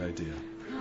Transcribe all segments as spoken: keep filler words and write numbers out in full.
idea.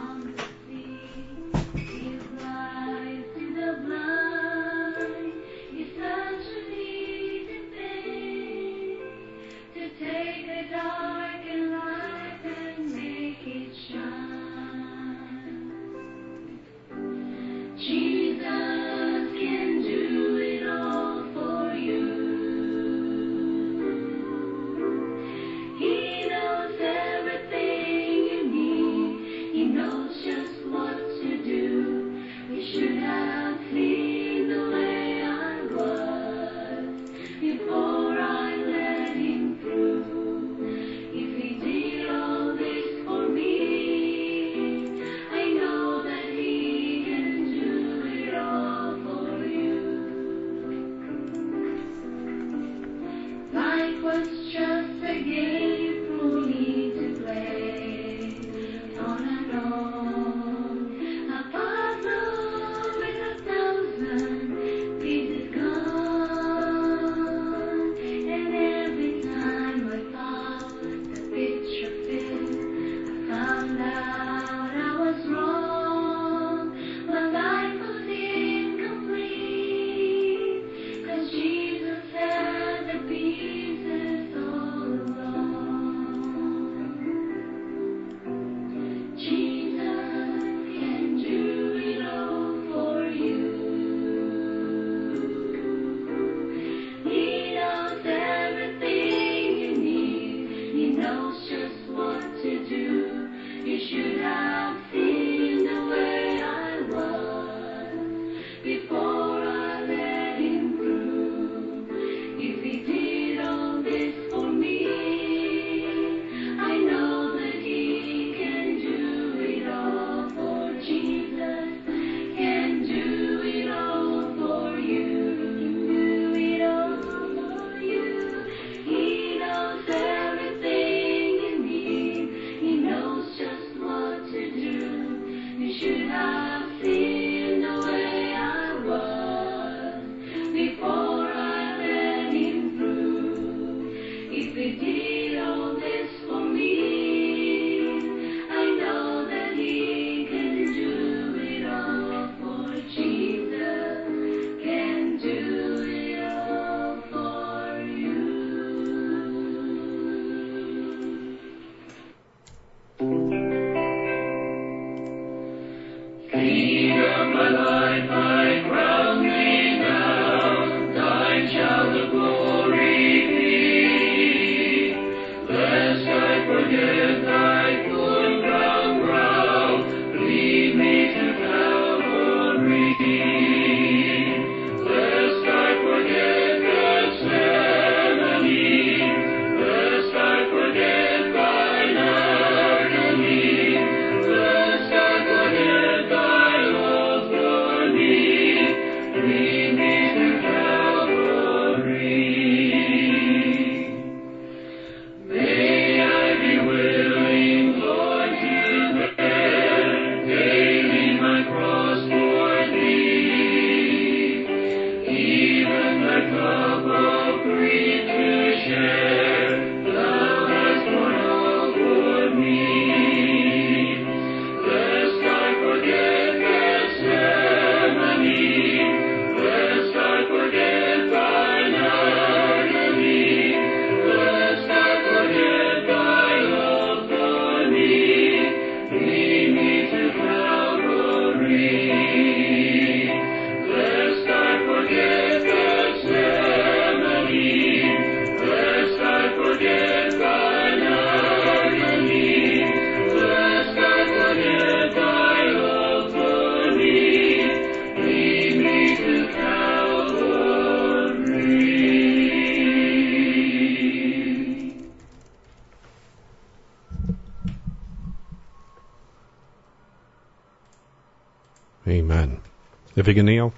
Amen. If you can kneel,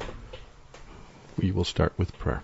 we will start with prayer.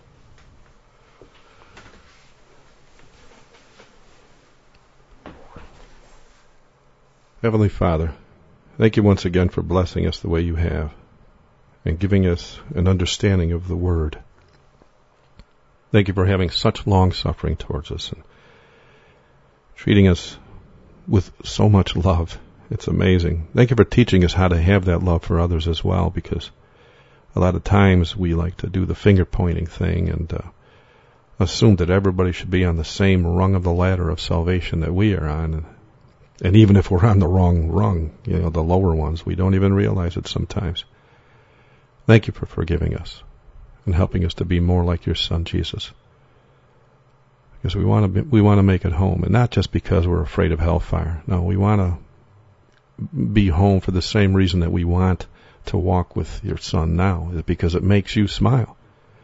Heavenly Father, thank you once again for blessing us the way you have and giving us an understanding of the Word. Thank you for having such long suffering towards us and treating us with so much love It's amazing. Thank you for teaching us how to have that love for others as well, because a lot of times we like to do the finger-pointing thing and uh, assume that everybody should be on the same rung of the ladder of salvation that we are on. And, and even if we're on the wrong rung, you know, the lower ones, we don't even realize it sometimes. Thank you for forgiving us and helping us to be more like your Son, Jesus. Because we want to be, we want to make it home, and not just because we're afraid of hellfire. No, we want to be home for the same reason that we want to walk with your Son now, is because it makes you smile.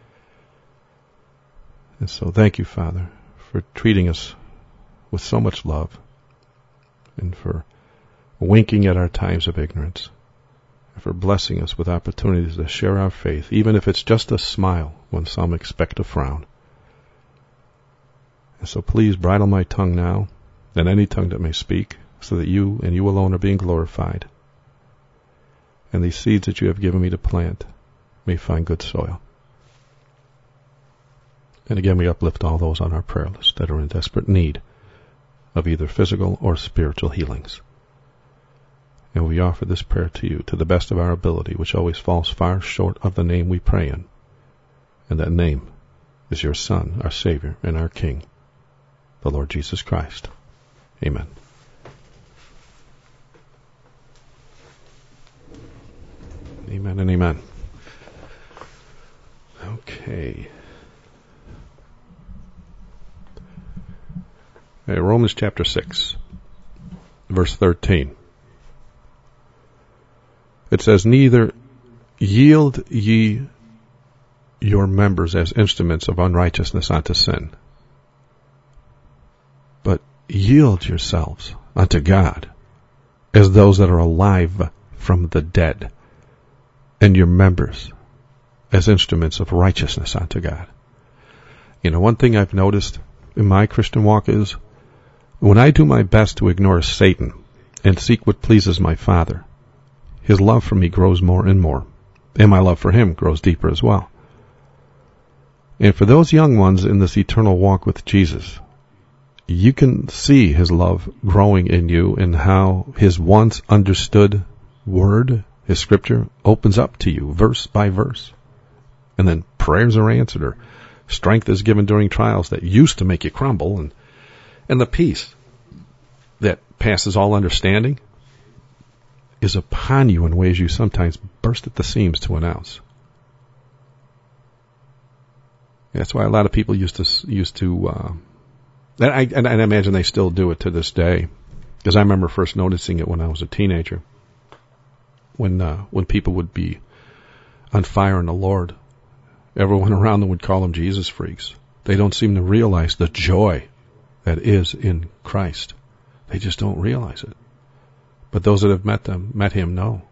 And so thank you, Father, for treating us with so much love and for winking at our times of ignorance and for blessing us with opportunities to share our faith, even if it's just a smile when some expect a frown. And so please bridle my tongue now and any tongue that may speak, so that you and you alone are being glorified. And these seeds that you have given me to plant may find good soil. And again, we uplift all those on our prayer list that are in desperate need of either physical or spiritual healings. And we offer this prayer to you to the best of our ability, which always falls far short of the name we pray in. And that name is your Son, our Savior, and our King, the Lord Jesus Christ. Amen. Amen and amen. Okay. Okay, Romans chapter six, verse thirteen. It says, neither yield ye your members as instruments of unrighteousness unto sin, but yield yourselves unto God as those that are alive from the dead, and your members as instruments of righteousness unto God. You know, one thing I've noticed in my Christian walk is when I do my best to ignore Satan and seek what pleases my Father, his love for me grows more and more, and my love for him grows deeper as well. And for those young ones in this eternal walk with Jesus, you can see his love growing in you and how his once understood word, his scripture, opens up to you verse by verse. And then prayers are answered, or strength is given during trials that used to make you crumble, and and the peace that passes all understanding is upon you in ways you sometimes burst at the seams to announce. That's why a lot of people used to used to, uh, and, I, and I imagine they still do it to this day, because I remember first noticing it when I was a teenager, when uh, when people would be on fire in the Lord. Everyone around them would call them Jesus freaks. They don't seem to realize the joy that is in Christ. They just don't realize it. But those that have met them, met him, know.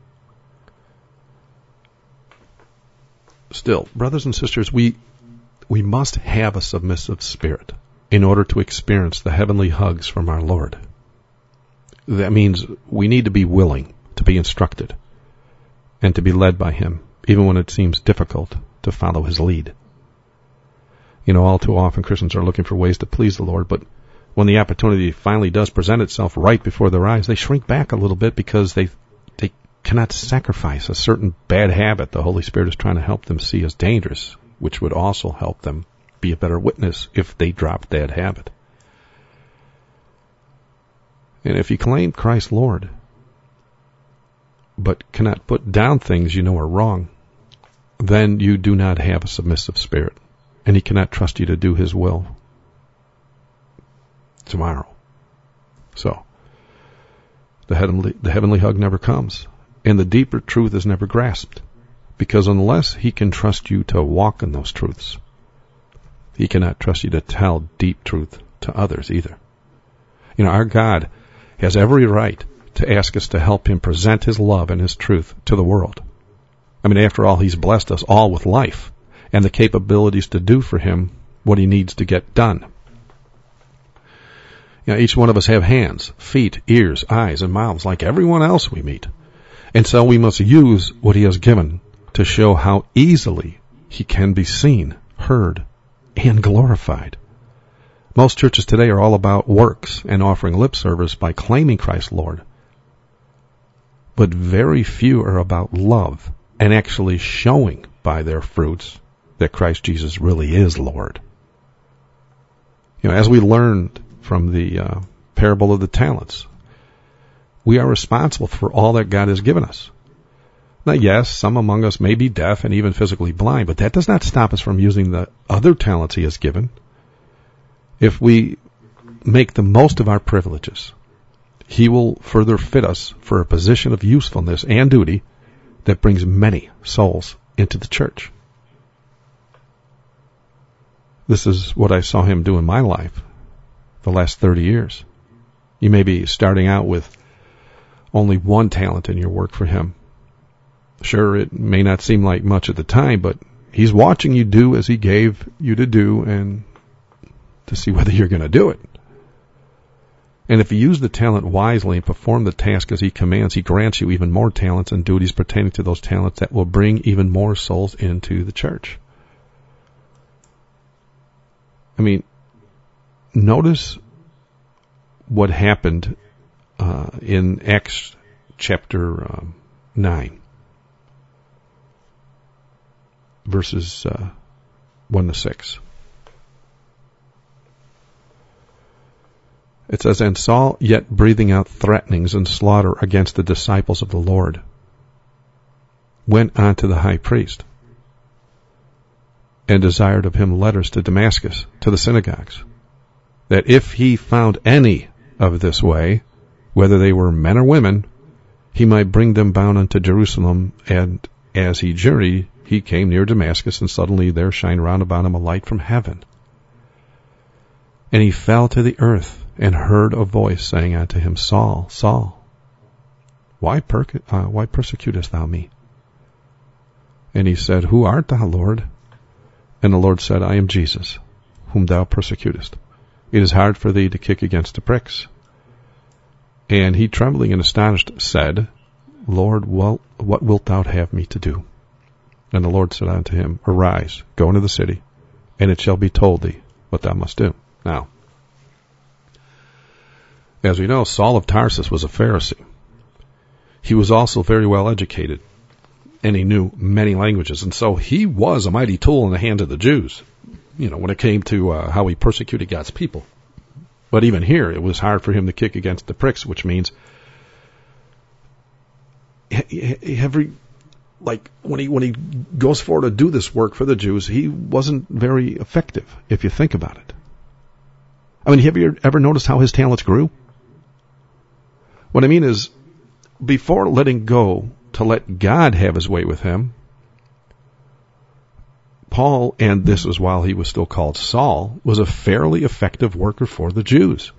Still, brothers and sisters, we we must have a submissive spirit in order to experience the heavenly hugs from our Lord. That means we need to be willing to be instructed and to be led by him, even when it seems difficult to follow his lead. You know, all too often Christians are looking for ways to please the Lord, but when the opportunity finally does present itself right before their eyes, they shrink back a little bit because they they cannot sacrifice a certain bad habit the Holy Spirit is trying to help them see as dangerous, which would also help them be a better witness if they dropped that habit. And if you claim Christ Lord, but cannot put down things you know are wrong, then you do not have a submissive spirit, and he cannot trust you to do his will tomorrow. So, the heavenly, the heavenly hug never comes, and the deeper truth is never grasped, because unless he can trust you to walk in those truths, he cannot trust you to tell deep truth to others either. You know, our God has every right to ask us to help him present his love and his truth to the world. I mean, after all, he's blessed us all with life and the capabilities to do for him what he needs to get done. You know, each one of us have hands, feet, ears, eyes, and mouths like everyone else we meet. And so we must use what he has given to show how easily he can be seen, heard, and glorified. Most churches today are all about works and offering lip service by claiming Christ Lord. but very few are about love and actually showing by their fruits that Christ Jesus really is Lord. You know, as we learned from the uh, parable of the talents, we are responsible for all that God has given us. Now, yes, some among us may be deaf and even physically blind, but that does not stop us from using the other talents He has given. If we make the most of our privileges, He will further fit us for a position of usefulness and duty that brings many souls into the church. This is what I saw Him do in my life the last thirty years. You may be starting out with only one talent in your work for Him. Sure, it may not seem like much at the time, but He's watching you do as He gave you to do and to see whether you're going to do it. And if you use the talent wisely and perform the task as He commands, He grants you even more talents and duties pertaining to those talents that will bring even more souls into the church. I mean, notice what happened uh, in Acts chapter um, nine, verses uh, one to six. It says, "And Saul, yet breathing out threatenings and slaughter against the disciples of the Lord, went unto the high priest, and desired of him letters to Damascus, to the synagogues, that if he found any of this way, whether they were men or women, he might bring them bound unto Jerusalem. And as he journeyed, he came near Damascus, and suddenly there shined round about him a light from heaven. And he fell to the earth, and heard a voice saying unto him, Saul, Saul, why, per- uh, why persecutest thou me? And he said, Who art thou, Lord? And the Lord said, I am Jesus, whom thou persecutest. It is hard for thee to kick against the pricks. And he, trembling and astonished, said, Lord, well, what wilt thou have me to do? And the Lord said unto him, Arise, go into the city, and it shall be told thee what thou must do. Now, as we know, Saul of Tarsus was a Pharisee. He was also very well educated, and he knew many languages, and so he was a mighty tool in the hands of the Jews, you know, when it came to uh, how he persecuted God's people. But even here, it was hard for him to kick against the pricks, which means every, like, when he when he goes forward to do this work for the Jews, he wasn't very effective, if you think about it. I mean, have you ever noticed how his talents grew? What I mean is, before letting go to let God have his way with him, Paul, and this was while he was still called Saul, was a fairly effective worker for the Jews.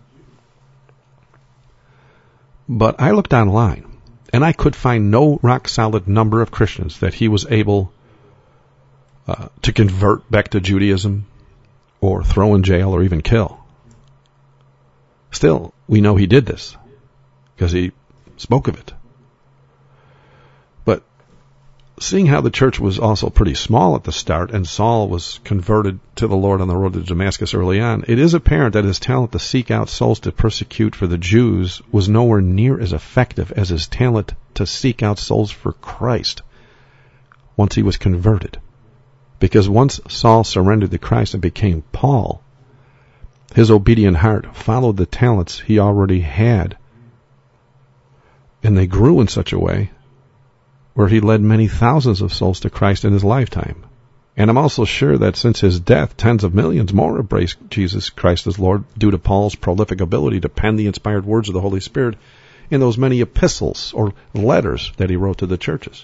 But I looked online, and I could find no rock-solid number of Christians that he was able uh, to convert back to Judaism, or throw in jail, or even kill. Still, we know he did this, because he spoke of it. But seeing how the church was also pretty small at the start, and Saul was converted to the Lord on the road to Damascus early on, it is apparent that his talent to seek out souls to persecute for the Jews was nowhere near as effective as his talent to seek out souls for Christ once he was converted. Because once Saul surrendered to Christ and became Paul, his obedient heart followed the talents he already had, and they grew in such a way where he led many thousands of souls to Christ in his lifetime. And I'm also sure that since his death, tens of millions more embraced Jesus Christ as Lord due to Paul's prolific ability to pen the inspired words of the Holy Spirit in those many epistles or letters that he wrote to the churches.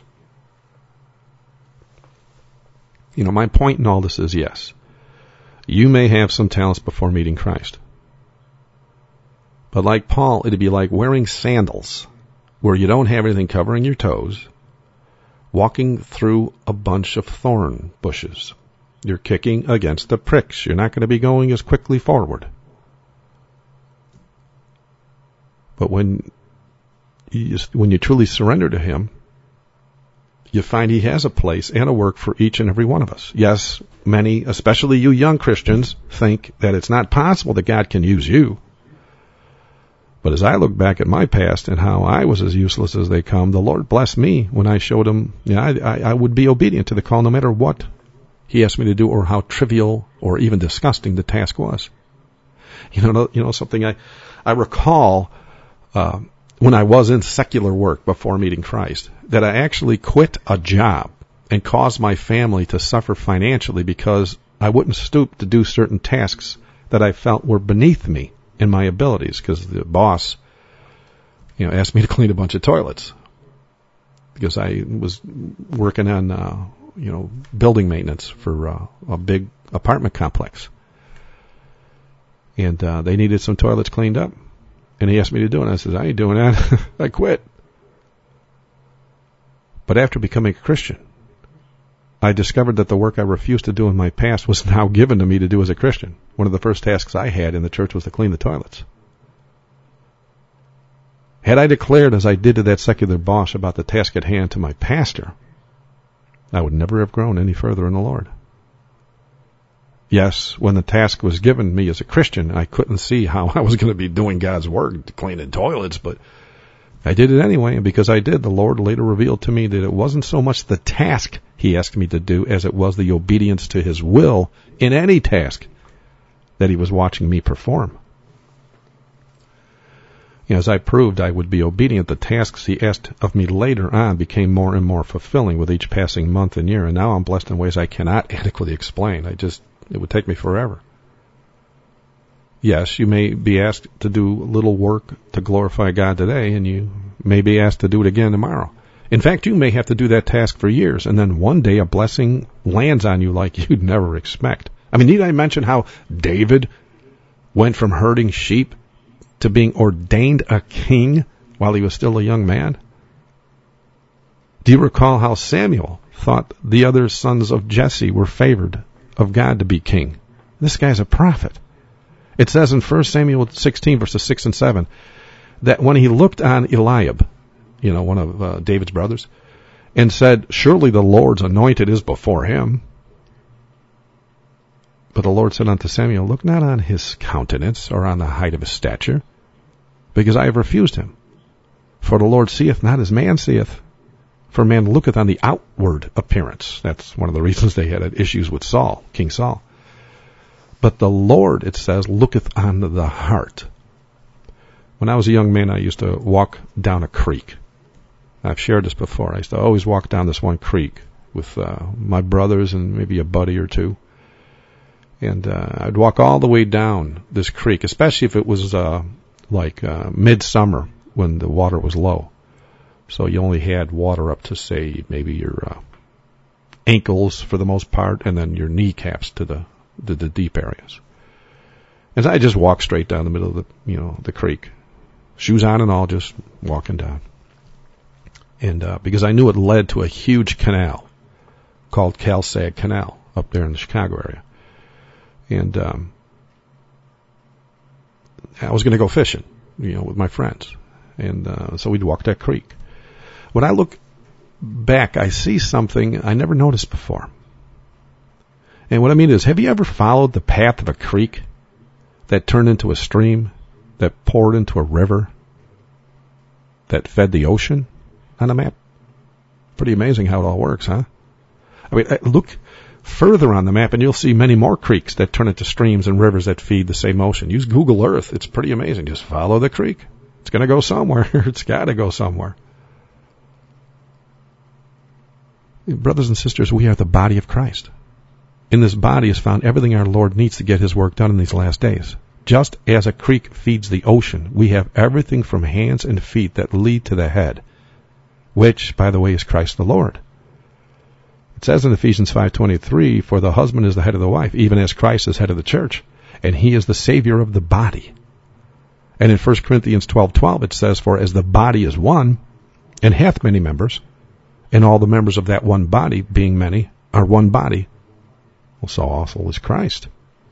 You know, my point in all this is, yes, you may have some talents before meeting Christ. But like Paul, it'd be like wearing sandals where you don't have anything covering your toes, walking through a bunch of thorn bushes. You're kicking against the pricks. You're not going to be going as quickly forward. But when you, when you truly surrender to him, you find he has a place and a work for each and every one of us. Yes, many, especially you young Christians, think that it's not possible that God can use you. But as I look back at my past and how I was as useless as they come, the Lord blessed me when I showed him, you know, I, I, I would be obedient to the call no matter what he asked me to do or how trivial or even disgusting the task was. You know, you know something I, I recall uh, when I was in secular work before meeting Christ, that I actually quit a job and caused my family to suffer financially because I wouldn't stoop to do certain tasks that I felt were beneath me in my abilities, because the boss, you know, asked me to clean a bunch of toilets because I was working on, uh, you know, building maintenance for uh, a big apartment complex. And uh, they needed some toilets cleaned up. And he asked me to do it. And I said, I ain't doing that. I quit. But after becoming a Christian, I discovered that the work I refused to do in my past was now given to me to do as a Christian. One of the first tasks I had in the church was to clean the toilets. Had I declared, as I did to that secular boss, about the task at hand to my pastor, I would never have grown any further in the Lord. Yes, when the task was given me as a Christian, I couldn't see how I was going to be doing God's work, cleaning toilets, but I did it anyway, and because I did, the Lord later revealed to me that it wasn't so much the task he asked me to do as it was the obedience to his will in any task that he was watching me perform. You know, as I proved I would be obedient, the tasks he asked of me later on became more and more fulfilling with each passing month and year, and now I'm blessed in ways I cannot adequately explain. I just, it would take me forever. Yes, you may be asked to do little work to glorify God today, and you may be asked to do it again tomorrow. In fact, you may have to do that task for years, and then one day a blessing lands on you like you'd never expect. I mean, need I mention how David went from herding sheep to being ordained a king while he was still a young man? Do you recall how Samuel thought the other sons of Jesse were favored of God to be king? This guy's a prophet. It says in First Samuel sixteen, verses six and seven, that when he looked on Eliab, you know, one of uh, David's brothers, and said, surely the Lord's anointed is before him. But the Lord said unto Samuel, look not on his countenance or on the height of his stature, because I have refused him. For the Lord seeth not as man seeth, for man looketh on the outward appearance. That's one of the reasons they had issues with Saul, King Saul. But the Lord, it says, looketh on the heart. When I was a young man, I used to walk down a creek. I've shared this before. I used to always walk down this one creek with uh, my brothers and maybe a buddy or two. And uh, I'd walk all the way down this creek, especially if it was uh, like uh, midsummer when the water was low. So you only had water up to, say, maybe your uh, ankles for the most part, and then your kneecaps to the The, the deep areas. As I just walked straight down the middle of the, you know, the creek, shoes on and all, just walking down. And uh, because I knew it led to a huge canal called Cal-Sag Canal up there in the Chicago area. And um, I was going to go fishing, you know, with my friends. And uh, so we'd walk that creek. When I look back, I see something I never noticed before. And what I mean is, have you ever followed the path of a creek that turned into a stream, that poured into a river, that fed the ocean on a map? Pretty amazing how it all works, huh? I mean, look further on the map and you'll see many more creeks that turn into streams and rivers that feed the same ocean. Use Google Earth. It's pretty amazing. Just follow the creek. It's going to go somewhere. It's got to go somewhere. Brothers and sisters, we are the body of Christ. In this body is found everything our Lord needs to get his work done in these last days. Just as a creek feeds the ocean, we have everything from hands and feet that lead to the head, which, by the way, is Christ the Lord. It says in Ephesians five twenty-three, for the husband is the head of the wife, even as Christ is head of the church, and he is the Savior of the body. And in First Corinthians twelve twelve it says, for as the body is one, and hath many members, and all the members of that one body, being many, are one body, well, so also is Christ.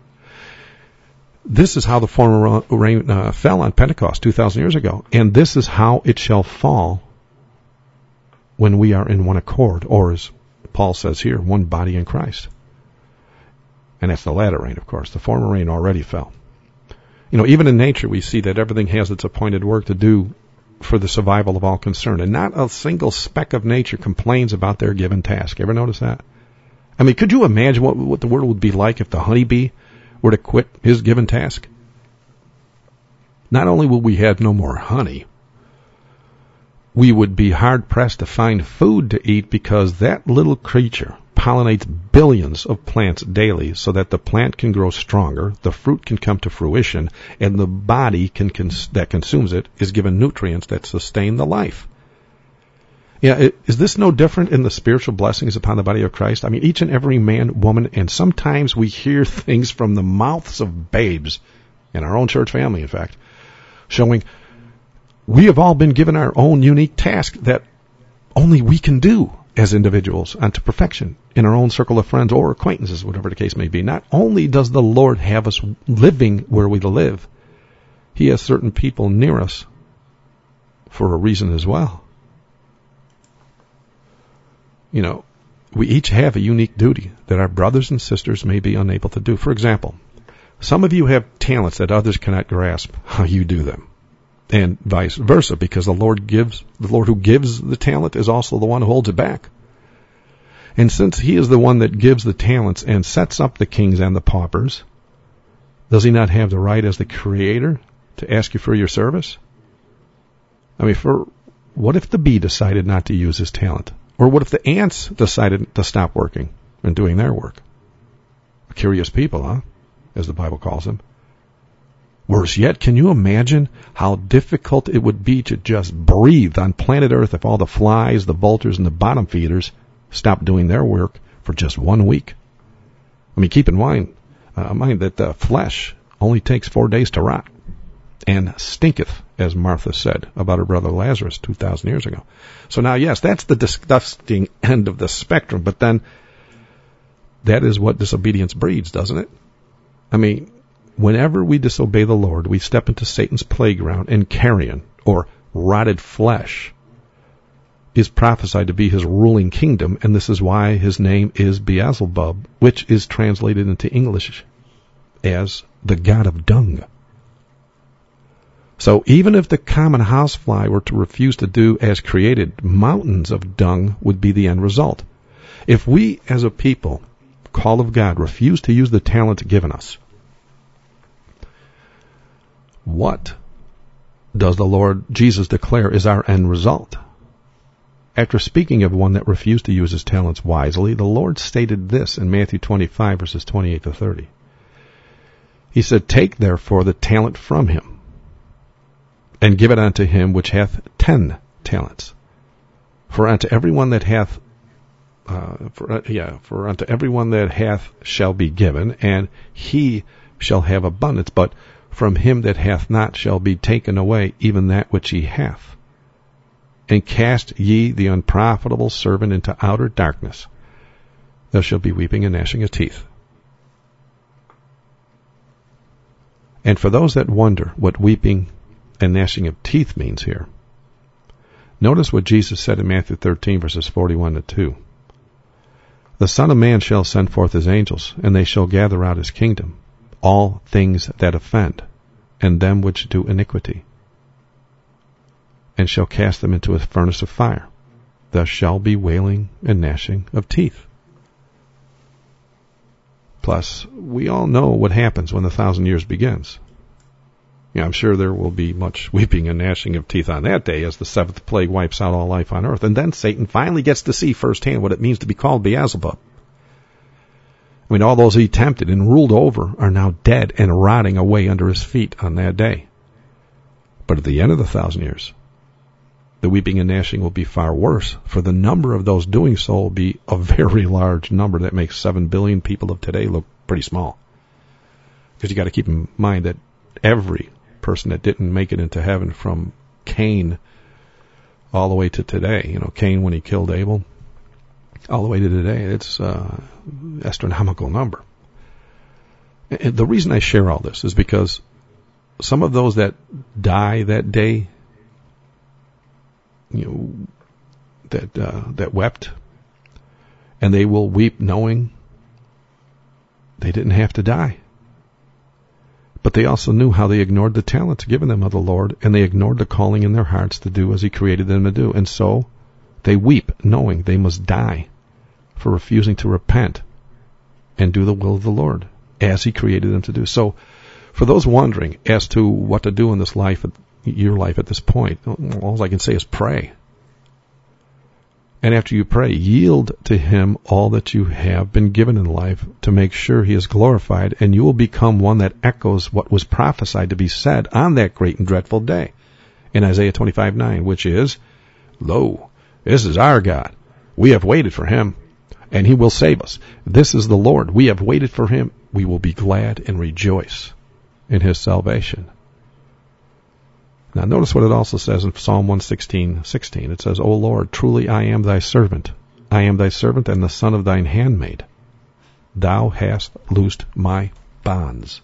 This is how the former rain uh, fell on Pentecost two thousand years ago. And this is how it shall fall when we are in one accord, or as Paul says here, one body in Christ. And that's the latter rain, of course. The former rain already fell. You know, even in nature, we see that everything has its appointed work to do for the survival of all concerned. And not a single speck of nature complains about their given task. Ever notice that? I mean, could you imagine what, what the world would be like if the honeybee were to quit his given task? Not only will we have no more honey, we would be hard-pressed to find food to eat because that little creature pollinates billions of plants daily so that the plant can grow stronger, the fruit can come to fruition, and the body can cons- that consumes it is given nutrients that sustain the life. Yeah, it, is this no different in the spiritual blessings upon the body of Christ? I mean, each and every man, woman, and sometimes we hear things from the mouths of babes in our own church family, in fact, showing we have all been given our own unique task that only we can do as individuals unto perfection in our own circle of friends or acquaintances, whatever the case may be. Not only does the Lord have us living where we live, He has certain people near us for a reason as well. You know, we each have a unique duty that our brothers and sisters may be unable to do. For example, some of you have talents that others cannot grasp how you do them. And vice versa, because the Lord gives, the Lord who gives the talent is also the one who holds it back. And since He is the one that gives the talents and sets up the kings and the paupers, does He not have the right as the Creator to ask you for your service? I mean, for what if the bee decided not to use his talent? Or what if the ants decided to stop working and doing their work? Curious people, huh? As the Bible calls them. Worse yet, can you imagine how difficult it would be to just breathe on planet Earth if all the flies, the vultures, and the bottom feeders stopped doing their work for just one week? I mean, keep in mind, uh, mind that the flesh only takes four days to rot and stinketh, as Martha said about her brother Lazarus two thousand years ago. So now, yes, that's the disgusting end of the spectrum, but then that is what disobedience breeds, doesn't it? I mean, whenever we disobey the Lord, we step into Satan's playground, and carrion, or rotted flesh, is prophesied to be his ruling kingdom, and this is why his name is Beelzebub, which is translated into English as the god of dung. So even if the common housefly were to refuse to do as created, mountains of dung would be the end result. If we as a people, called of God, refuse to use the talent given us, what does the Lord Jesus declare is our end result? After speaking of one that refused to use his talents wisely, the Lord stated this in Matthew twenty-five, verses twenty-eight to thirty. He said, "Take therefore the talent from him, and give it unto him which hath ten talents. For unto everyone that hath, uh, for, uh, yeah, for unto everyone that hath shall be given, and he shall have abundance. But from him that hath not shall be taken away even that which he hath. And cast ye the unprofitable servant into outer darkness. There shall be weeping and gnashing of teeth." And for those that wonder what weeping and gnashing of teeth means here, notice what Jesus said in Matthew thirteen, verses forty-one to two. "The Son of Man shall send forth his angels, and they shall gather out his kingdom, all things that offend, and them which do iniquity, and shall cast them into a furnace of fire. There shall be wailing and gnashing of teeth." Plus, we all know what happens when the thousand years begins. Yeah, I'm sure there will be much weeping and gnashing of teeth on that day as the seventh plague wipes out all life on earth. And then Satan finally gets to see firsthand what it means to be called Beelzebub. I mean, all those he tempted and ruled over are now dead and rotting away under his feet on that day. But at the end of the thousand years, the weeping and gnashing will be far worse, for the number of those doing so will be a very large number that makes seven billion people of today look pretty small. Because you got to keep in mind that every person that didn't make it into heaven from Cain all the way to today, you know, Cain when he killed Abel, all the way to today, it's uh, an astronomical number. And the reason I share all this is because some of those that die that day, you know, that uh, that wept, and they will weep knowing they didn't have to die. But they also knew how they ignored the talents given them of the Lord, and they ignored the calling in their hearts to do as he created them to do. And so they weep, knowing they must die for refusing to repent and do the will of the Lord as he created them to do. So for those wondering as to what to do in this life, your life at this point, all I can say is pray. And after you pray, yield to him all that you have been given in life to make sure he is glorified, and you will become one that echoes what was prophesied to be said on that great and dreadful day in Isaiah twenty-five nine, which is, Lo, this is our God. We have waited for him, and he will save us. This is the Lord. We have waited for him. We will be glad and rejoice in his salvation. Now notice what it also says in Psalm one sixteen sixteen. It says, O Lord, truly I am thy servant. I am thy servant and the son of thine handmaid. Thou hast loosed my bonds.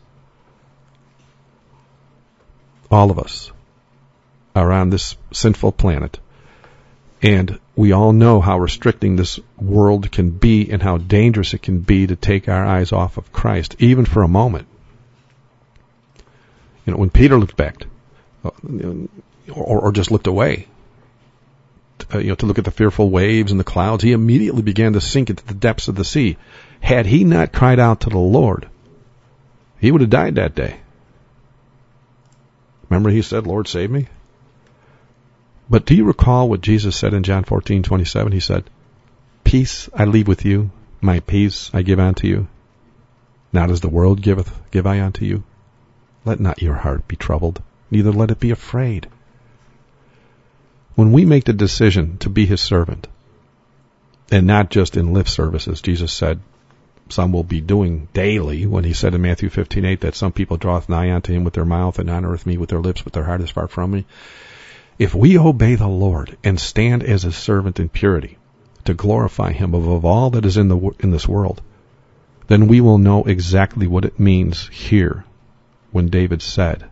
All of us are on this sinful planet, and we all know how restricting this world can be and how dangerous it can be to take our eyes off of Christ, even for a moment. You know, when Peter looked back, or, or just looked away, uh, you know, to look at the fearful waves and the clouds, he immediately began to sink into the depths of the sea. Had he not cried out to the Lord, he would have died that day. Remember he said, Lord, save me? But do you recall what Jesus said in John fourteen twenty-seven? He said, Peace I leave with you, my peace I give unto you. Not as the world giveth, give I unto you. Let not your heart be troubled, neither let it be afraid. When we make the decision to be his servant, and not just in lip services, Jesus said some will be doing daily, when he said in Matthew fifteen eight that some people draweth nigh unto him with their mouth and honoreth me with their lips, but their heart is far from me. If we obey the Lord and stand as his servant in purity to glorify him above all that is in the in this world, then we will know exactly what it means here when David said,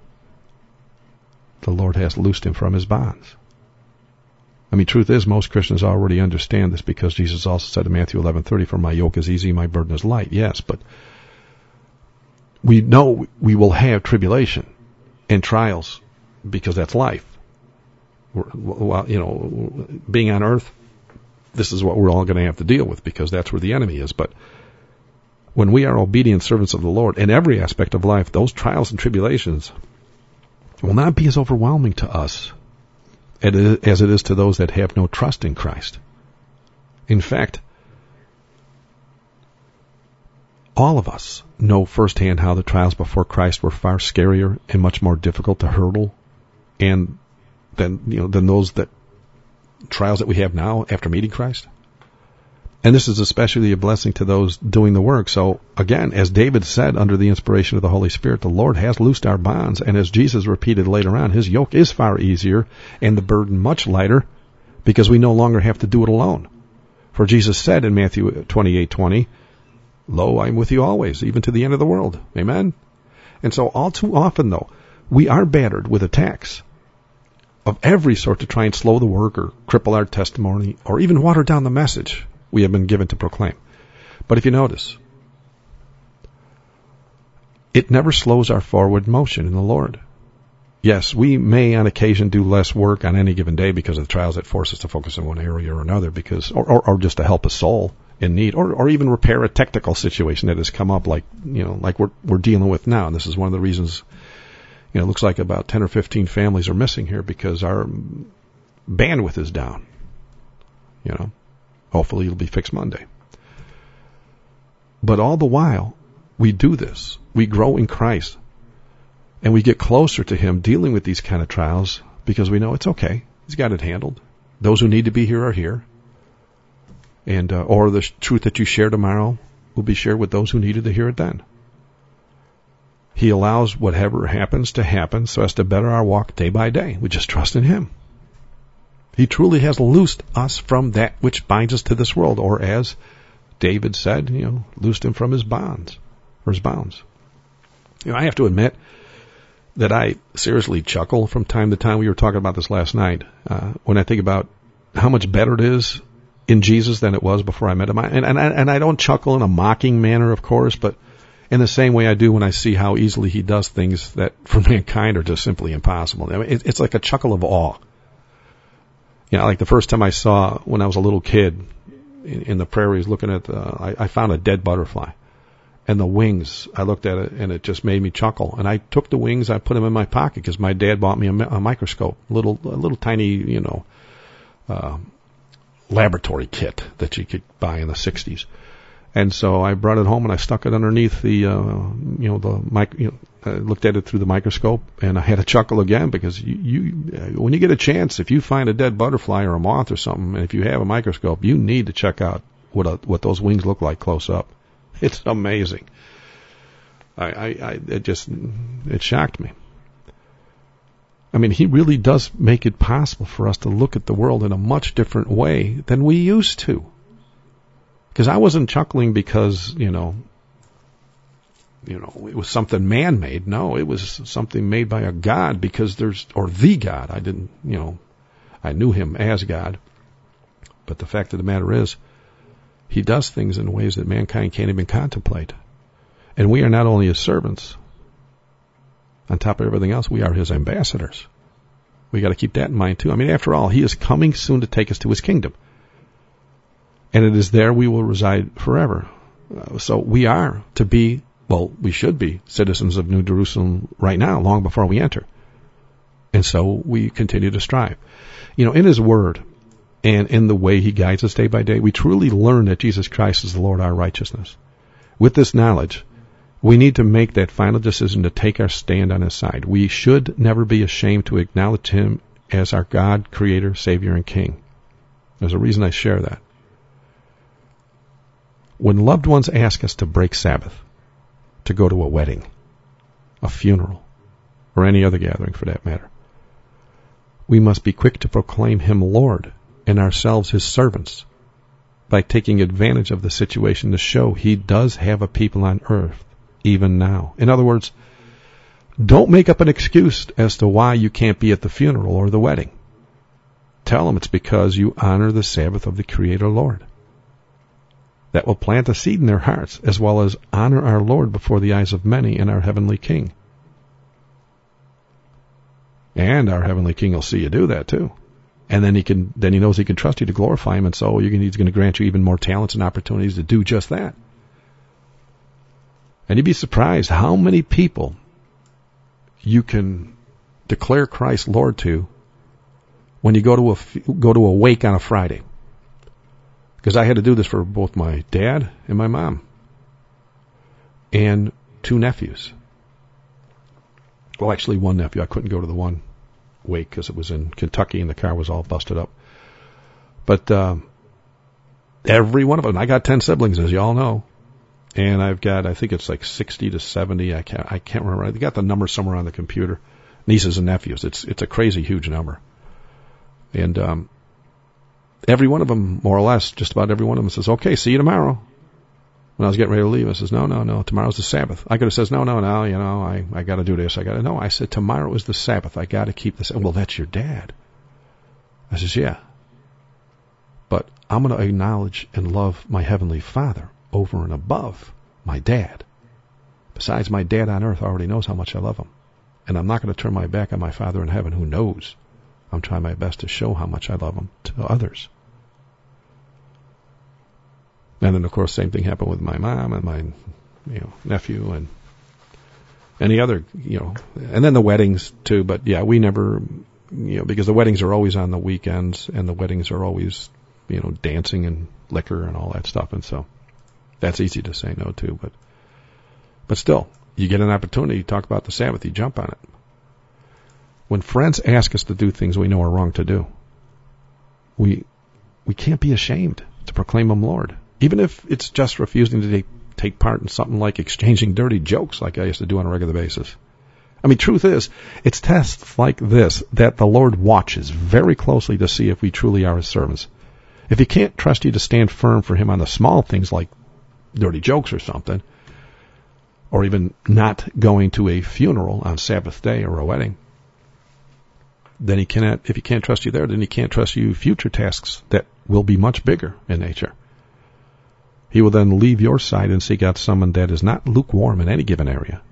the Lord has loosed him from his bonds. I mean, truth is, most Christians already understand this because Jesus also said in Matthew eleven thirty, for my yoke is easy, my burden is light. Yes, but we know we will have tribulation and trials because that's life. Well, you know, being on earth, this is what we're all going to have to deal with because that's where the enemy is. But when we are obedient servants of the Lord in every aspect of life, those trials and tribulations will not be as overwhelming to us as it is to those that have no trust in Christ. In fact, all of us know firsthand how the trials before Christ were far scarier and much more difficult to hurdle and than you know than those that trials that we have now after meeting Christ. And this is especially a blessing to those doing the work. So again, as David said under the inspiration of the Holy Spirit, the Lord has loosed our bonds. And as Jesus repeated later on, his yoke is far easier and the burden much lighter because we no longer have to do it alone. For Jesus said in Matthew twenty-eight twenty, Lo, I am with you always, even to the end of the world. Amen? And so all too often, though, we are battered with attacks of every sort to try and slow the work or cripple our testimony or even water down the message we have been given to proclaim. But if you notice, it never slows our forward motion in the Lord. Yes, we may on occasion do less work on any given day because of the trials that force us to focus in one area or another, because, or, or, or just to help a soul in need, or, or even repair a technical situation that has come up, like you know, like we're we're dealing with now. And this is one of the reasons, you know, it looks like about ten or fifteen families are missing here because our bandwidth is down. You know, hopefully it'll be fixed Monday. But all the while, we do this. We grow in Christ. And we get closer to him dealing with these kind of trials because we know it's okay. He's got it handled. Those who need to be here are here. And uh, or the truth that you share tomorrow will be shared with those who needed to hear it then. He allows whatever happens to happen so as to better our walk day by day. We just trust in him. He truly has loosed us from that which binds us to this world, or as David said, you know, loosed him from his bonds, or his bounds. You know, I have to admit that I seriously chuckle from time to time. We were talking about this last night, uh, when I think about how much better it is in Jesus than it was before I met him. I, and, and, and I don't chuckle in a mocking manner, of course, but in the same way I do when I see how easily he does things that for mankind are just simply impossible. I mean, it, it's like a chuckle of awe. You know, like the first time I saw, when I was a little kid in, in the prairies looking at, the, I, I found a dead butterfly. And the wings, I looked at it and it just made me chuckle. And I took the wings, I put them in my pocket because my dad bought me a, a microscope, little, a little tiny, you know, uh, laboratory kit that you could buy in the sixties. And so I brought it home and I stuck it underneath the, uh, you know, the mic, you know, I looked at it through the microscope and I had a chuckle again because you, you, when you get a chance, if you find a dead butterfly or a moth or something, and if you have a microscope, you need to check out what a, what those wings look like close up. It's amazing. I, I, I, it just, it shocked me. I mean, he really does make it possible for us to look at the world in a much different way than we used to. Because I wasn't chuckling because, you know, you know, it was something man-made. No, it was something made by a God because there's, or the God. I didn't, you know, I knew him as God. But the fact of the matter is, he does things in ways that mankind can't even contemplate. And we are not only his servants. On top of everything else, we are his ambassadors. We got to keep that in mind too. I mean, after all, he is coming soon to take us to his kingdom. And it is there we will reside forever. Uh, so we are to be, well, we should be citizens of New Jerusalem right now, long before we enter. And so we continue to strive. You know, in his word, and in the way he guides us day by day, we truly learn that Jesus Christ is the Lord our righteousness. With this knowledge, we need to make that final decision to take our stand on his side. We should never be ashamed to acknowledge him as our God, Creator, Savior, and King. There's a reason I share that. When loved ones ask us to break Sabbath, to go to a wedding, a funeral, or any other gathering for that matter, we must be quick to proclaim him Lord and ourselves his servants by taking advantage of the situation to show he does have a people on earth even now. In other words, don't make up an excuse as to why you can't be at the funeral or the wedding. Tell them it's because you honor the Sabbath of the Creator Lord. That will plant a seed in their hearts, as well as honor our Lord before the eyes of many and our Heavenly King. And our Heavenly King will see you do that too. And then he can, then he knows he can trust you to glorify him, and so you can, he's going to grant you even more talents and opportunities to do just that. And you'd be surprised how many people you can declare Christ Lord to when you go to a go to a wake on a Friday. Because I had to do this for both my dad and my mom and two nephews. Well, actually, one nephew. I couldn't go to the one wake because it was in Kentucky and the car was all busted up. But uh, every one of them, I got ten siblings, as you all know, and I've got, I think it's like sixty to seventy. I can't, I can't remember. I got the number somewhere on the computer. Nieces and nephews. It's it's a crazy huge number, and um, every one of them, more or less, just about every one of them says, "Okay, see you tomorrow." When I was getting ready to leave, I says, no, no, no, tomorrow's the Sabbath. I could have says, no, no, no, you know, I, I got to do this. I got to, no, I said, tomorrow is the Sabbath. I got to keep this. Well, that's your dad. I says, yeah. But I'm going to acknowledge and love my Heavenly Father over and above my dad. Besides, my dad on earth already knows how much I love him. And I'm not going to turn my back on my Father in heaven who knows. I'm trying my best to show how much I love him to others. And then, of course, same thing happened with my mom and my, you know, nephew and any other, you know, and then the weddings too. But yeah, we never, you know, because the weddings are always on the weekends and the weddings are always, you know, dancing and liquor and all that stuff. And so that's easy to say no to. But, but still, you get an opportunity to talk about the Sabbath, you jump on it. When friends ask us to do things we know are wrong to do, we, we can't be ashamed to proclaim him Lord. Even if it's just refusing to take, take part in something like exchanging dirty jokes like I used to do on a regular basis. I mean, truth is, it's tests like this that the Lord watches very closely to see if we truly are his servants. If he can't trust you to stand firm for him on the small things like dirty jokes or something, or even not going to a funeral on Sabbath day or a wedding, then he cannot, if he can't trust you there, then he can't trust you future tasks that will be much bigger in nature. He will then leave your side and seek out someone that is not lukewarm in any given area.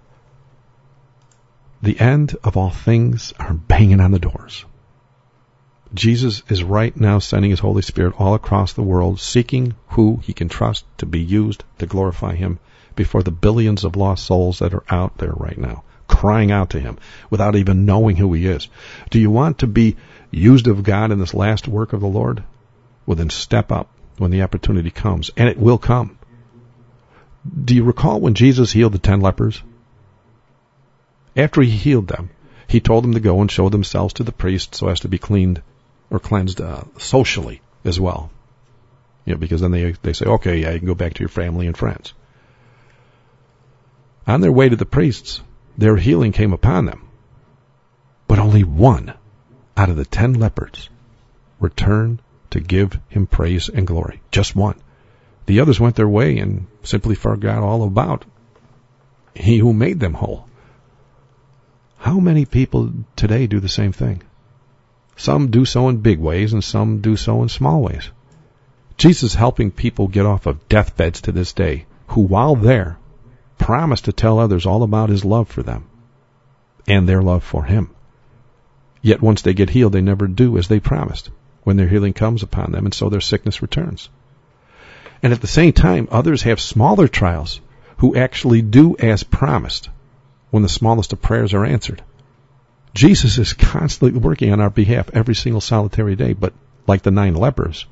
The end of all things are banging on the doors. Jesus is right now sending his Holy Spirit all across the world, seeking who he can trust to be used to glorify him before the billions of lost souls that are out there right now, crying out to him without even knowing who he is. Do you want to be used of God in this last work of the Lord? Well, then step up when the opportunity comes, and it will come. Do you recall when Jesus healed the ten lepers? After he healed them, he told them to go and show themselves to the priest so as to be cleaned or cleansed uh, socially as well. You know, because then they they say, okay, yeah, you can go back to your family and friends. On their way to the priests, their healing came upon them. But only one out of the ten lepers returned to give him praise and glory. Just one. The others went their way and simply forgot all about he who made them whole. How many people today do the same thing? Some do so in big ways and some do so in small ways. Jesus is helping people get off of deathbeds to this day who, while there, promised to tell others all about his love for them and their love for him. Yet once they get healed, they never do as they promised when their healing comes upon them, and so their sickness returns. And at the same time, others have smaller trials who actually do as promised when the smallest of prayers are answered. Jesus is constantly working on our behalf every single solitary day, but like the nine lepers,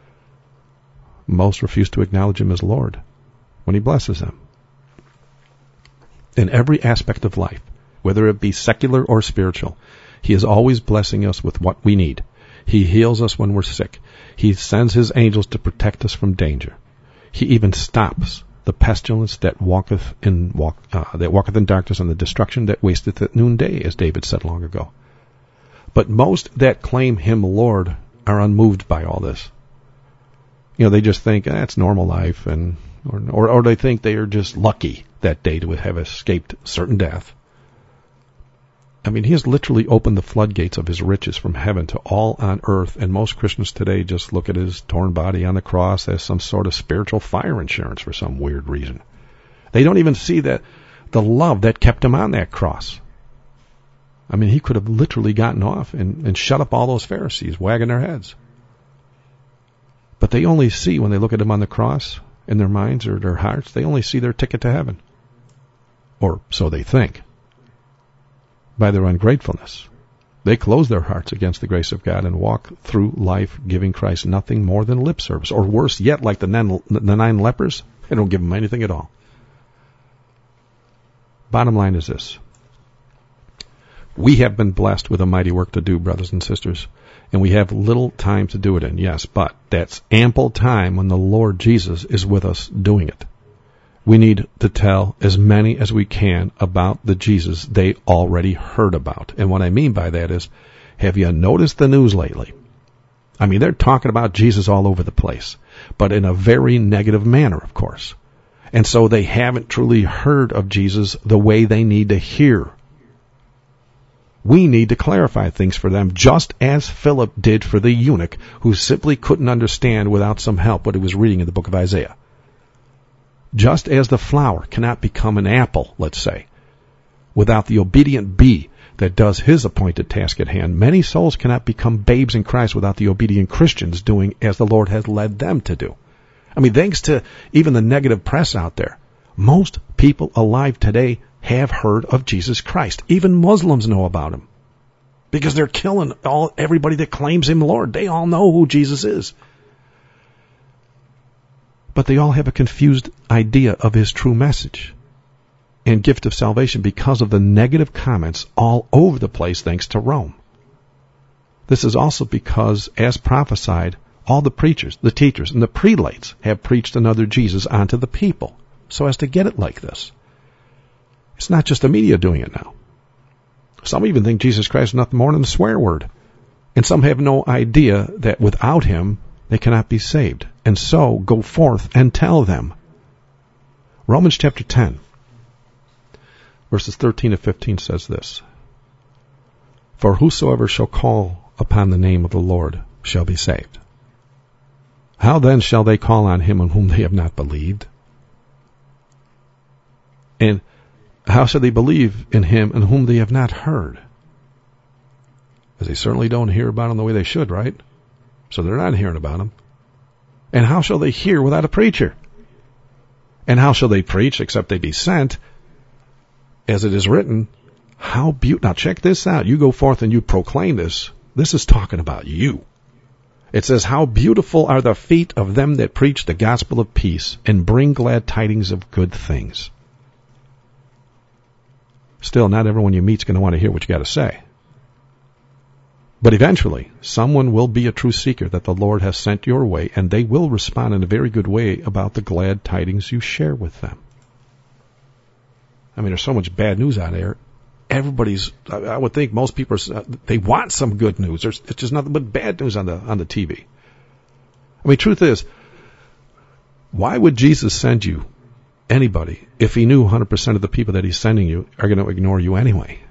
most refuse to acknowledge him as Lord when he blesses them. In every aspect of life, whether it be secular or spiritual, he is always blessing us with what we need. He heals us when we're sick. He sends his angels to protect us from danger. He even stops the pestilence that walketh in walk uh, that walketh in darkness, and the destruction that wasteth at noonday, as David said long ago. But most that claim him Lord are unmoved by all this. You know, they just think that's eh, normal life, and or, or or they think they are just lucky that day to have escaped certain death. I mean, he has literally opened the floodgates of his riches from heaven to all on earth, and most Christians today just look at his torn body on the cross as some sort of spiritual fire insurance for some weird reason. They don't even see that the love that kept him on that cross. I mean, he could have literally gotten off and, and shut up all those Pharisees wagging their heads. But they only see, when they look at him on the cross, in their minds or their hearts, they only see their ticket to heaven. Or so they think. By their ungratefulness, they close their hearts against the grace of God and walk through life giving Christ nothing more than lip service. Or worse yet, like the nine, the nine lepers, they don't give him anything at all. Bottom line is this. We have been blessed with a mighty work to do, brothers and sisters, and we have little time to do it in, yes, but that's ample time when the Lord Jesus is with us doing it. We need to tell as many as we can about the Jesus they already heard about. And what I mean by that is, have you noticed the news lately? I mean, they're talking about Jesus all over the place, but in a very negative manner, of course. And so they haven't truly heard of Jesus the way they need to hear. We need to clarify things for them, just as Philip did for the eunuch, who simply couldn't understand without some help what he was reading in the book of Isaiah. Just as the flower cannot become an apple, let's say, without the obedient bee that does his appointed task at hand, many souls cannot become babes in Christ without the obedient Christians doing as the Lord has led them to do. I mean, thanks to even the negative press out there, most people alive today have heard of Jesus Christ. Even Muslims know about him because they're killing all everybody that claims him Lord. They all know who Jesus is. But they all have a confused idea of his true message and gift of salvation because of the negative comments all over the place thanks to Rome. This is also because, as prophesied, all the preachers, the teachers, and the prelates have preached another Jesus onto the people so as to get it like this. It's not just the media doing it now. Some even think Jesus Christ is nothing more than a swear word. And some have no idea that without him, they cannot be saved. And so, go forth and tell them. Romans chapter ten, verses thirteen to fifteen says this. For whosoever shall call upon the name of the Lord shall be saved. How then shall they call on him on whom they have not believed? And how shall they believe in him in whom they have not heard? Because they certainly don't hear about him the way they should, right? So they're not hearing about him. And how shall they hear without a preacher? And how shall they preach except they be sent? As it is written, how beautiful. Now check this out. You go forth and you proclaim this. This is talking about you. It says, how beautiful are the feet of them that preach the gospel of peace and bring glad tidings of good things. Still, not everyone you meet is going to want to hear what you got to say. But eventually, someone will be a true seeker that the Lord has sent your way, and they will respond in a very good way about the glad tidings you share with them. I mean, there's so much bad news out there. Everybody's, I would think most people, are, they want some good news. There's, it's just nothing but bad news on the, on the T V. I mean, truth is, why would Jesus send you anybody if he knew one hundred percent of the people that he's sending you are going to ignore you anyway?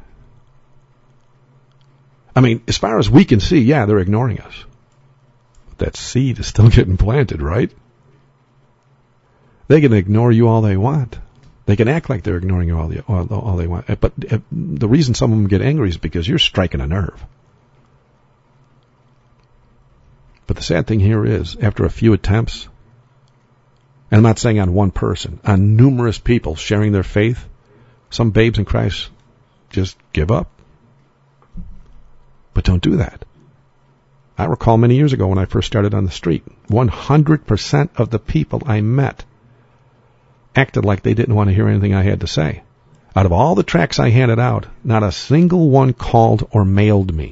I mean, as far as we can see, yeah, they're ignoring us. But that seed is still getting planted, right? They can ignore you all they want. They can act like they're ignoring you all, the, all, all they want. But the reason some of them get angry is because you're striking a nerve. But the sad thing here is, after a few attempts, and I'm not saying on one person, on numerous people sharing their faith, some babes in Christ just give up. But don't do that. I recall many years ago when I first started on the street, one hundred percent of the people I met acted like they didn't want to hear anything I had to say. Out of all the tracts I handed out, not a single one called or mailed me.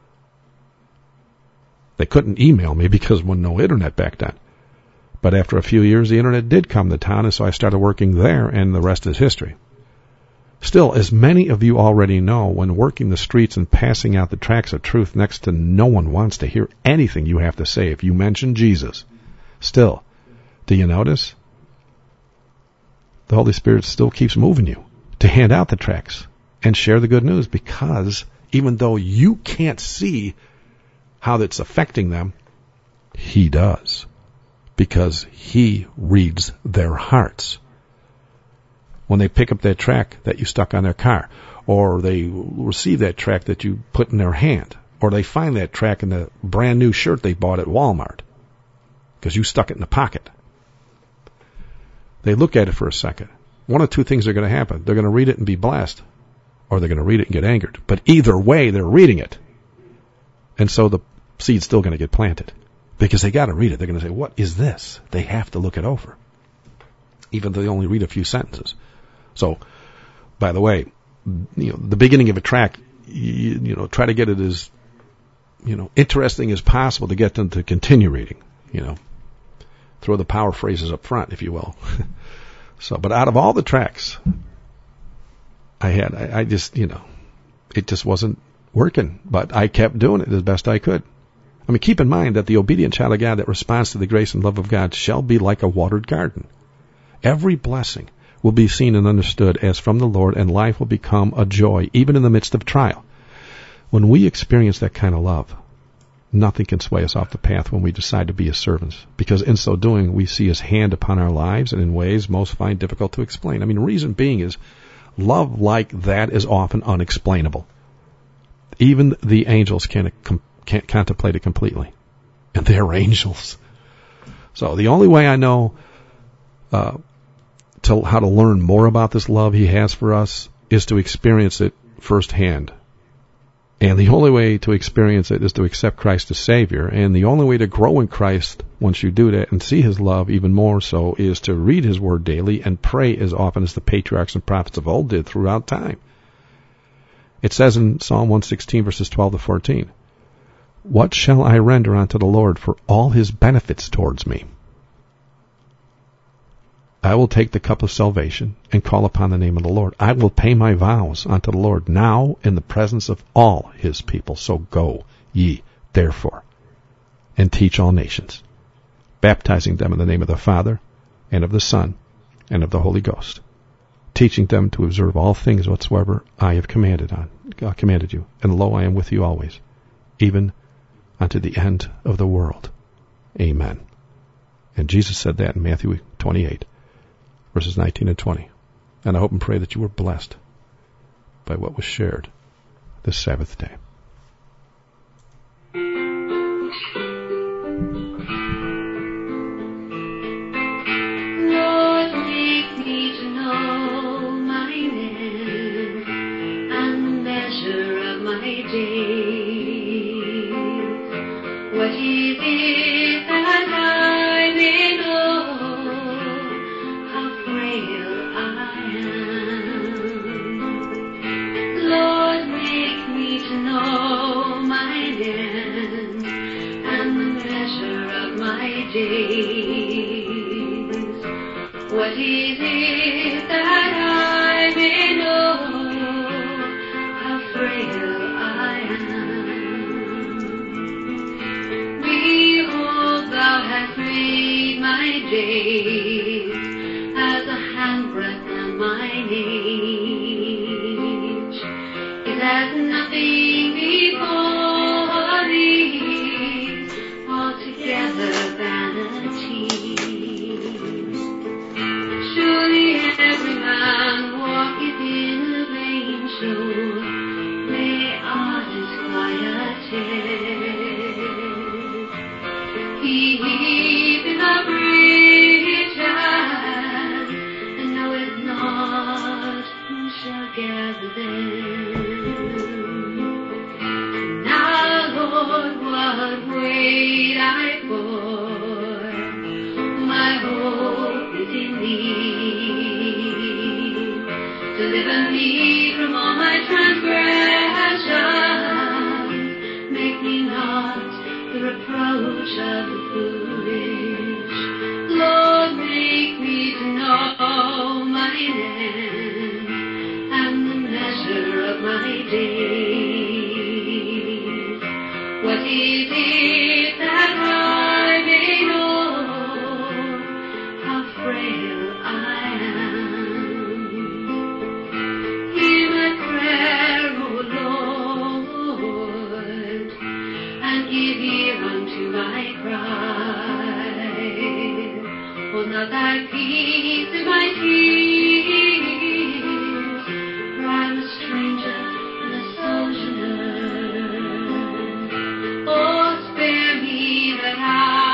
They couldn't email me because there was no internet back then. But after a few years, the internet did come to town, and so I started working there, and the rest is history. Still, as many of you already know, when working the streets and passing out the tracts of truth, next to no one wants to hear anything you have to say if you mention Jesus. Still, do you notice? The Holy Spirit still keeps moving you to hand out the tracts and share the good news, because even though you can't see how that's affecting them, he does, because he reads their hearts. When they pick up that tract that you stuck on their car, or they receive that tract that you put in their hand, or they find that tract in the brand new shirt they bought at Walmart because you stuck it in the pocket. They look at it for a second. One of two things are going to happen. They're going to read it and be blessed, or they're going to read it and get angered. But either way, they're reading it. And so the seed's still going to get planted, because they got to read it. They're going to say, what is this? They have to look it over, even though they only read a few sentences. So, by the way, you know, the beginning of a tract, you, you know, try to get it as, you know, interesting as possible to get them to continue reading, you know. Throw the power phrases up front, if you will. So, but out of all the tracts I had, I, I just, you know, it just wasn't working. But I kept doing it as best I could. I mean, keep in mind that the obedient child of God that responds to the grace and love of God shall be like a watered garden. Every blessing will be seen and understood as from the Lord, and life will become a joy, even in the midst of trial. When we experience that kind of love, nothing can sway us off the path when we decide to be his servants, because in so doing, we see his hand upon our lives and in ways most find difficult to explain. I mean, the reason being is love like that is often unexplainable. Even the angels can't, can't contemplate it completely, and they're angels. So the only way I know uh, to how to learn more about this love he has for us is to experience it firsthand. And the only way to experience it is to accept Christ as Savior. And the only way to grow in Christ once you do that and see his love even more so is to read his word daily and pray as often as the patriarchs and prophets of old did throughout time. It says in Psalm one sixteen, verses twelve to fourteen, what shall I render unto the Lord for all his benefits towards me? I will take the cup of salvation and call upon the name of the Lord. I will pay my vows unto the Lord now in the presence of all his people. So go ye, therefore, and teach all nations, baptizing them in the name of the Father and of the Son and of the Holy Ghost, teaching them to observe all things whatsoever I have commanded on, uh, commanded you. And lo, I am with you always, even unto the end of the world. Amen. And Jesus said that in Matthew twenty-eight, verses nineteen and twenty. And I hope and pray that you were blessed by what was shared this Sabbath day. Lord, make me to know my end and the measure of my days. What is it that I may know how frail I am? Lord, make me to know my end and the measure of my days. What is it that I may know how frail I am? Behold, thou hast made my days as a handbreadth, and mine age is as nothing before thee, altogether vanity. Surely every man walketh in a vain show, they are disquieted. He heapeth up riches, and knoweth not who shall gather them. Now, Lord, what wait I for? My hope is in thee. Deliver me from all my transgressions. Make me not the reproach of the foolish. Lord, make me to know my end and the measure of my days. What is it that I may know how frail I am? Hear my prayer, O Lord, and give ear unto my cry. Hold not thy peace in my tears, for I am a stranger and a sojourner. Oh, spare me that I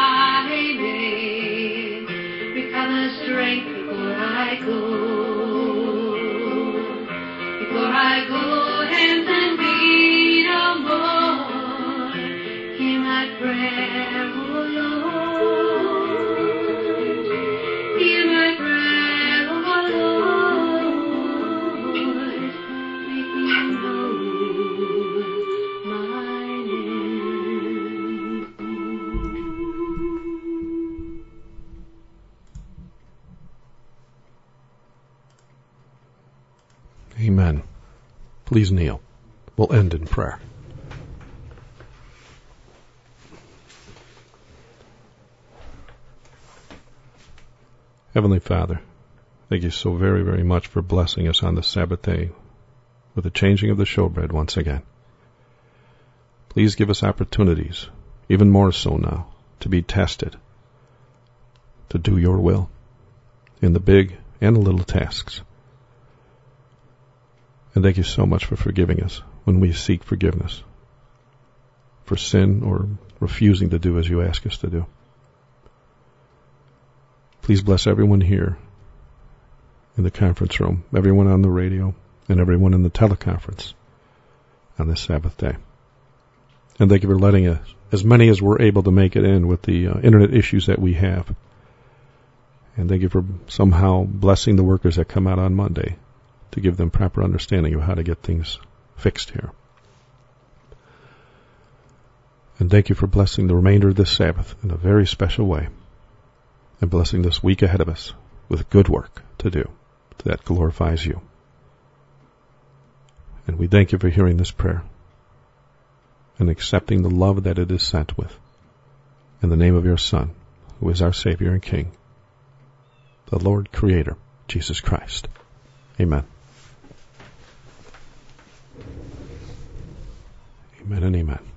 may recover strength before I go. Before I go hence and be no more, hear my prayer, O Lord. Hear my prayer, O Lord. Make me know my name. Amen. Please kneel. We'll end in prayer. Heavenly Father, thank you so very, very much for blessing us on the Sabbath day with the changing of the showbread once again. Please give us opportunities, even more so now, to be tested, to do your will in the big and the little tasks. And thank you so much for forgiving us when we seek forgiveness for sin or refusing to do as you ask us to do. Please bless everyone here in the conference room, everyone on the radio, and everyone in the teleconference on this Sabbath day. And thank you for letting us, as many as we're able to make it in with the uh, internet issues that we have. And thank you for somehow blessing the workers that come out on Monday to give them proper understanding of how to get things fixed here. And thank you for blessing the remainder of this Sabbath in a very special way, and blessing this week ahead of us with good work to do that glorifies you. And we thank you for hearing this prayer and accepting the love that it is sent with. In the name of your Son, who is our Savior and King, the Lord Creator, Jesus Christ. Amen. Amen and amen.